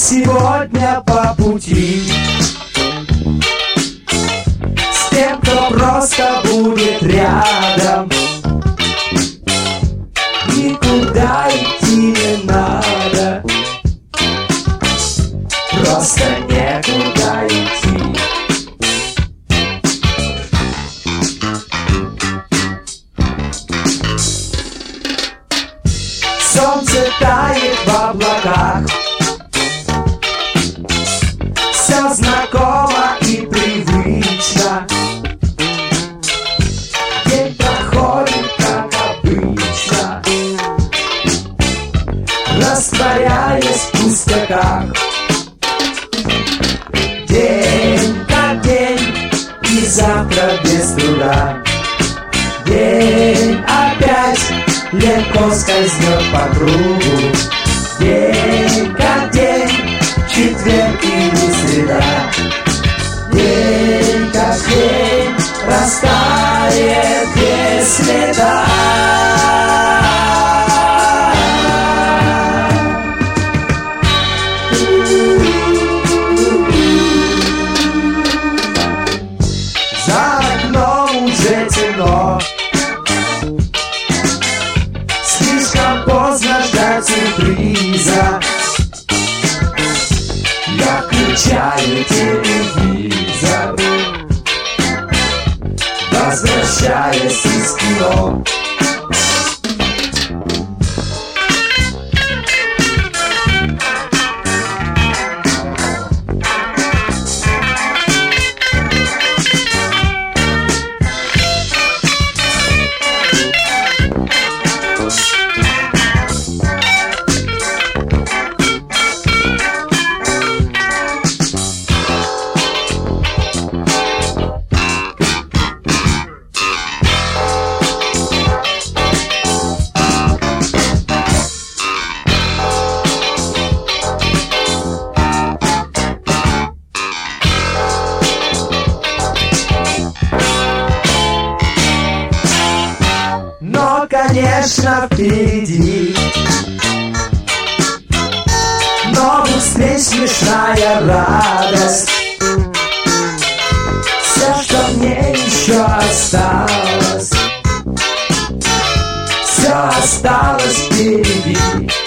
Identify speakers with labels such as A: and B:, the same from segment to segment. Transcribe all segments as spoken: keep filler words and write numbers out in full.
A: сегодня по пути с тем, кто просто будет рядом. Никуда идти не надо, просто некуда идти. Солнце тает в облаках, все знакомо и привычно. День проходит, как обычно, растворяясь в пустяках. День как день, и завтра без труда. День опять легко скользнет по кругу. День как день, четверг или среда. День как день, растает без следа. За окном уже темно, слишком поздно ждать сюрприза. Я включаю телевизор, возвращаясь из кино. Но, конечно, впереди новых встреч, смешная радость. Все, что мне еще осталось, все осталось впереди.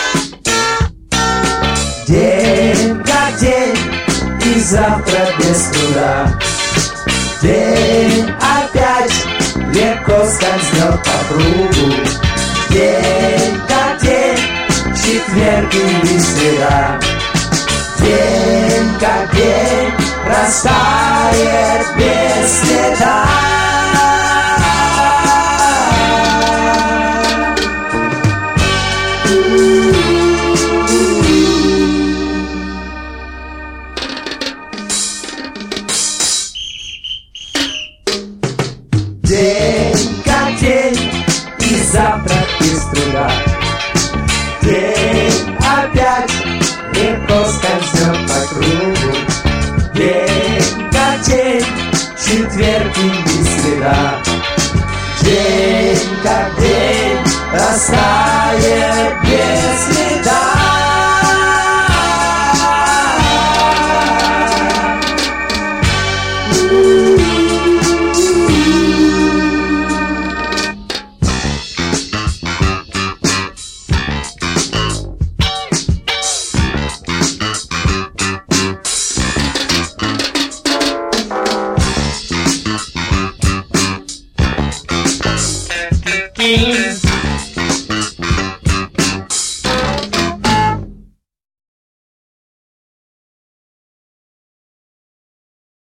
A: День как день, и завтра без труда. День опять легко скользнет по кругу. День как день, четверг или среда. День как день, растает без следа.